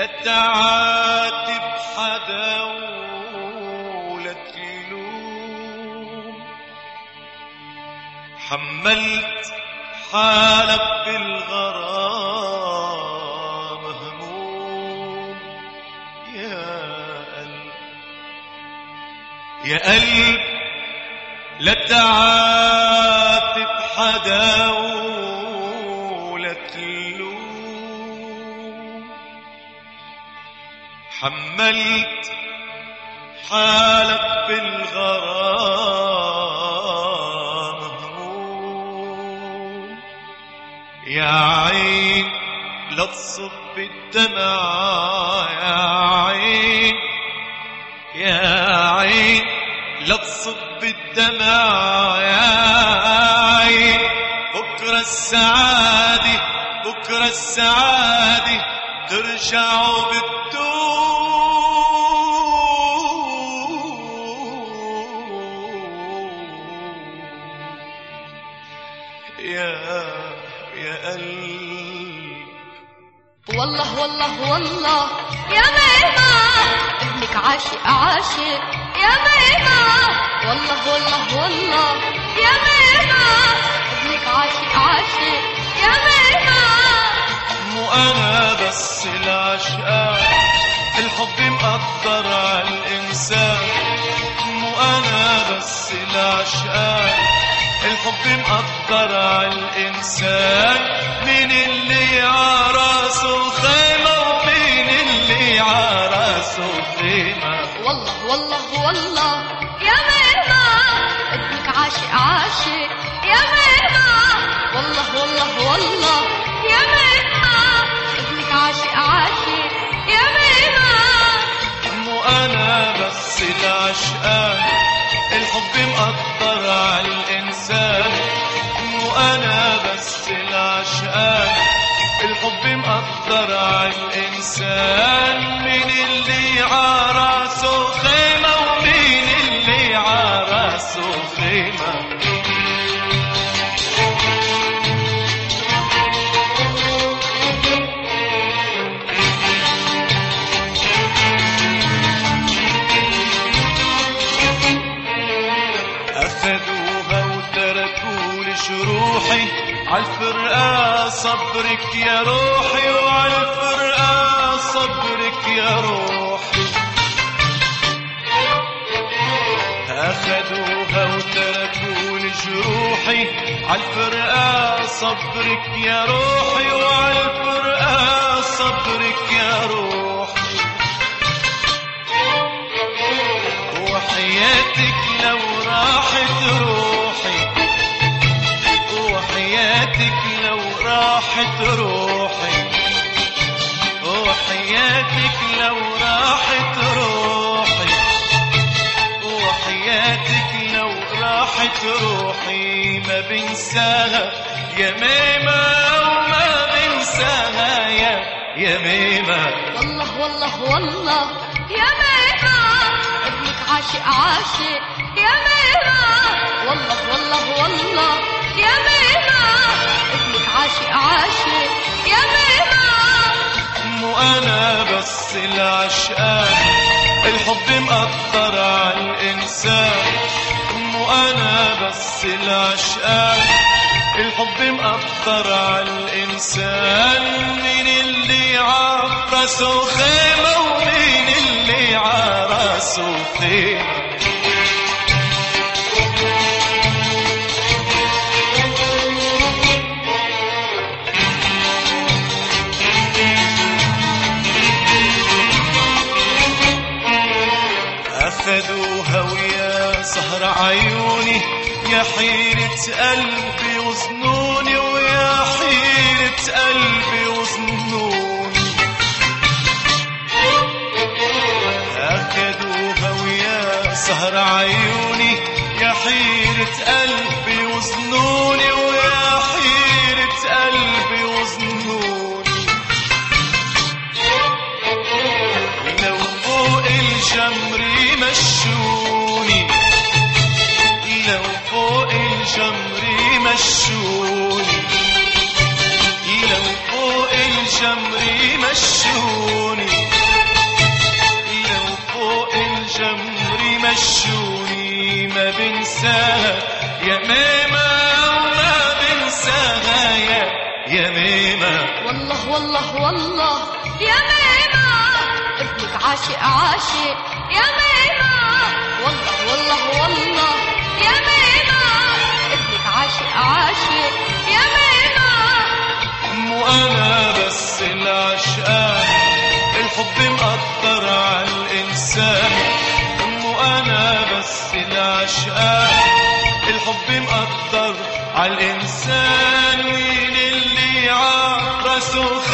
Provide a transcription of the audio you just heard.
لا تعاتب حدا ولا تلوم، حملت حالك بالغرام هموم. يا قلب يا قلب لا تعاتب حدا ولا تلوم، حملت حالك بالغرام هموم. يا عين لا تصب الدمع، يا عين يا عين لا تصب الدمع، يا عين بكرة السعادة بكرة السعادة ترجع يا قلب. والله والله والله يا ميمة ابنك عاشق عاشق يا ميمة. والله والله والله يا ميمة ابنك عاشق عاشق يا ميمة. مو أنا بس العشقان الحب مقدر عالإنسان، مو أنا بس العشقان الحب مقدر عالإنسان. مين اللي عراسه خيمة ومين اللي عراسه خيمة. والله والله والله يا ميمة ابنك عاشق عاشق يا ميمة. والله والله والله يا ميمة ابنك عاشق عاشق يا ميمة. مو أنا بس العشقان الحب مقدر عالإنسان، مو أنا بس العشقان الحب مقدر عالإنسان. مين اللي عراسه خيمة ومين اللي عراسه خيمة. أخذوها وتركوا لي جروحي عالفرقة صبرك يا روحي، وعالفرقة صبرك يا روحي. أخذوها وتركوا لي جروحي عالفرقة صبرك يا روحي، وعالفرقة صبرك يا روحي. وحياتك لو راحت روحي، وحياتك لو راحت روحي، وحياتك لو راحت روحي، وحياتك لو راحت روحي. ما بنساها يا ميمة وما بنساها يا ميمة. والله والله والله يا ميمة ابنك عاشق عاشق يا ميمة. والله والله والله يا ميمة ابنك عاشق عاشق يا ميمة. مو أنا بس العشقان الحب مقدر عالإنسان، مو أنا بس العشقان الحب مقدر عالإنسان. مين اللي عراسه خيمة ومين اللي عراسه خيمة. أخذوها ويا سهر عيوني يا حيرة قلبي وظنوني، ويا حيرة قلبي وظنوني. أخذوها ويا سهر عيوني يا حيرة قلبي وظنوني، ويا حيرة قلبي وظنوني. لو فوق الجمر مشوني، لو فوق الجمر مشوني، لو فوق الجمر مشوني. الجمر مشوني ما بنساها يا ميمة وما بنساها يا ميمة. والله والله والله يا ميمة ابنك عاشق عاشق يا ميمة. والله والله والله يا ميمة ابنك عاشق عاشق يا ميمة. مو أنا بس العشقان الحب مقدر على الإنسان. مو أنا بس العشقان الحب مقدر على الإنسان. مين اللي عرسه